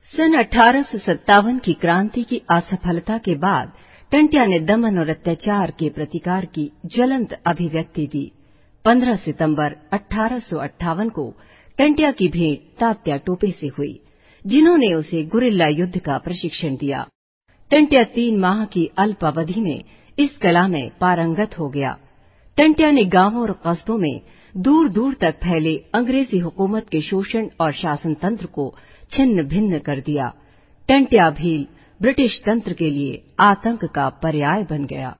सन 1857 की क्रांति की असफलता के बाद टंट्या ने दमन और अत्याचार के प्रतिकार की ज्वलंत अभिव्यक्ति दी। 15 सितंबर 1858 को टंट्या की भेंट तात्या टोपे से हुई, जिन्होंने उसे गुरिल्ला युद्ध का प्रशिक्षण दिया। टंट्या 3 माह की अल्प अवधि में इस कला में पारंगत हो गया। टंट्या ने गांवों और कस्बों में दूर दूर तक फैले अंग्रेजी हुकूमत के शोषण और शासन तंत्र को छिन्न भिन्न कर दिया। टंट्या भील ब्रिटिश तंत्र के लिए आतंक का पर्याय बन गया।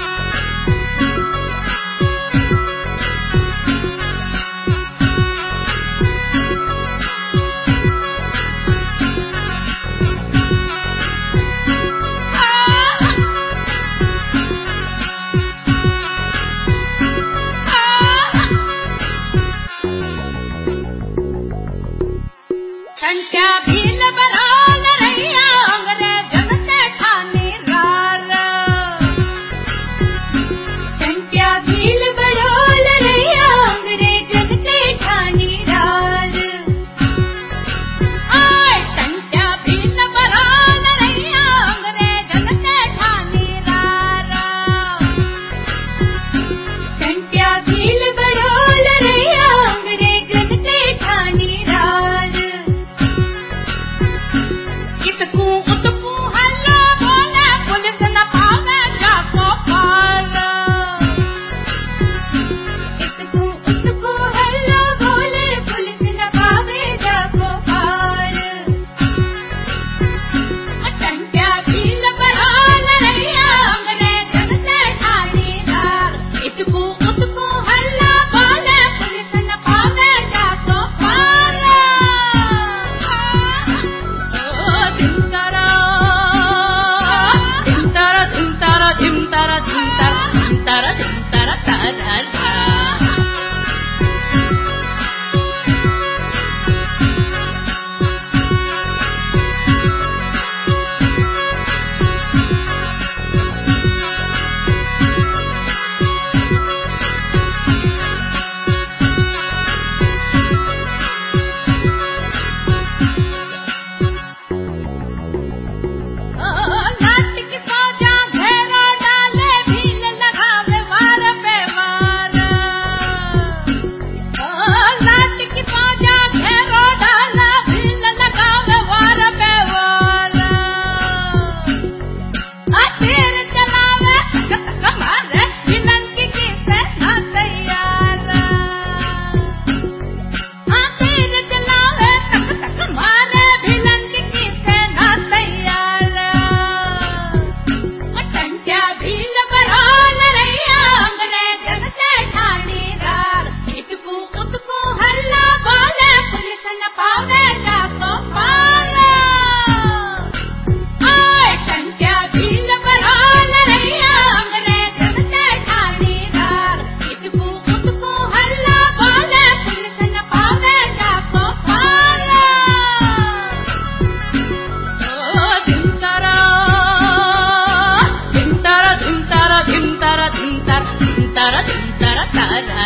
टंट्या भील बरौल रैया अंग्रेजन ते ठानी रार। टंट्या भील बरौल रैया अंग्रेजन ते ठानी रार। आय टंट्या भील बरौल रैया अंग्रेजन ते ठानी रार। टंट्या भील बरौल रैया अंग्रेजन ते ठानी रार। इतकू उतकू हल्ला बोले पुलिस न पावे जाको पार। इतकू उतकू हल्ला बोले पुलिस न पावे जाको पार। टंट्या भील बरौल रैया अंग्रेजन ते ठानी रार। इतकू उतकू हल्ला बोले पुलिस न पावे जाको पार। धिम तारा